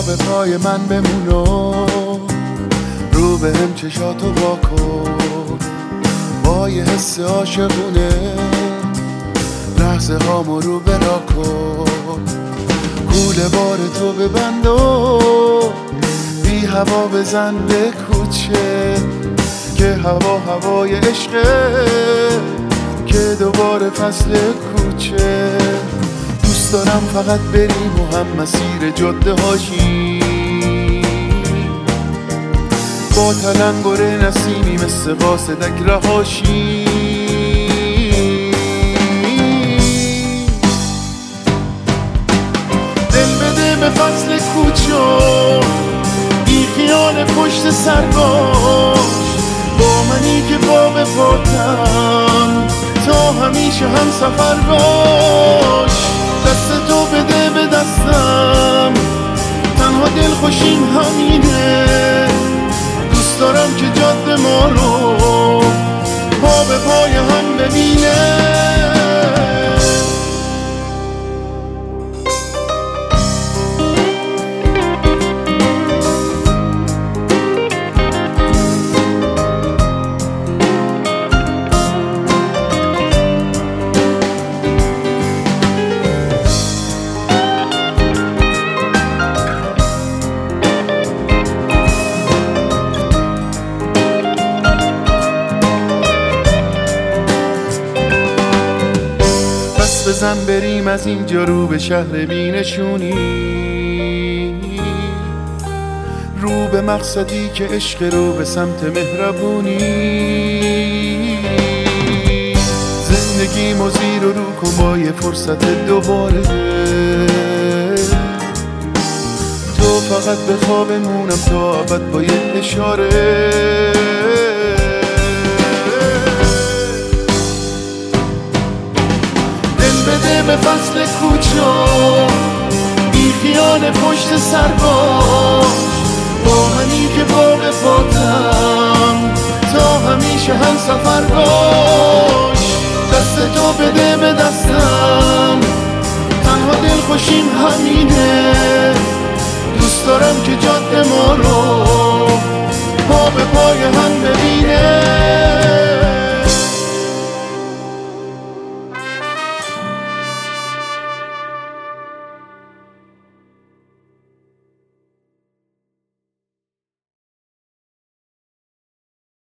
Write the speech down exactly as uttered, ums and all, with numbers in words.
پا به پای من بمونو، رو به هم چشاتو واکن، با یه حس عاشقونه لحظه هامو رو برا کن. کوله بار تو ببند و بی هوا بزن به کوچه، که هوا هوای عشقه که دوباره فصل کوچه. دوست دارم فقط بریم و هم مسیر جاده هاشی، با تلنگر نسیمی مثل قاصدک رهاشی. دل بده به فصل کوچو، بی خیال پشت سر باش، با منی که پا به پاتم تا همیشه هم سفر باش. دست تو بده به دستم، تنها دل خوشیم همینه. دوست دارم که جاده ما رو پا به پای هم ببینه. بزن بریم از اینجا رو به شهر بینشونی، رو به مقصدی که عشق، رو به سمت مهربونی. زندگی مزیر و رو کن با یه فرصت دوباره، تو فقط به خوابمونم تا ابد با یه اشاره. به فصل کوچو، بی خیال پشت سر باش، با منی که پا به پاتم تا همیشه هم سفر باش. دست تو بده به دستم، تنها دل خوشیم همینه. دوست دارم که جاده ما رو پا به پای هم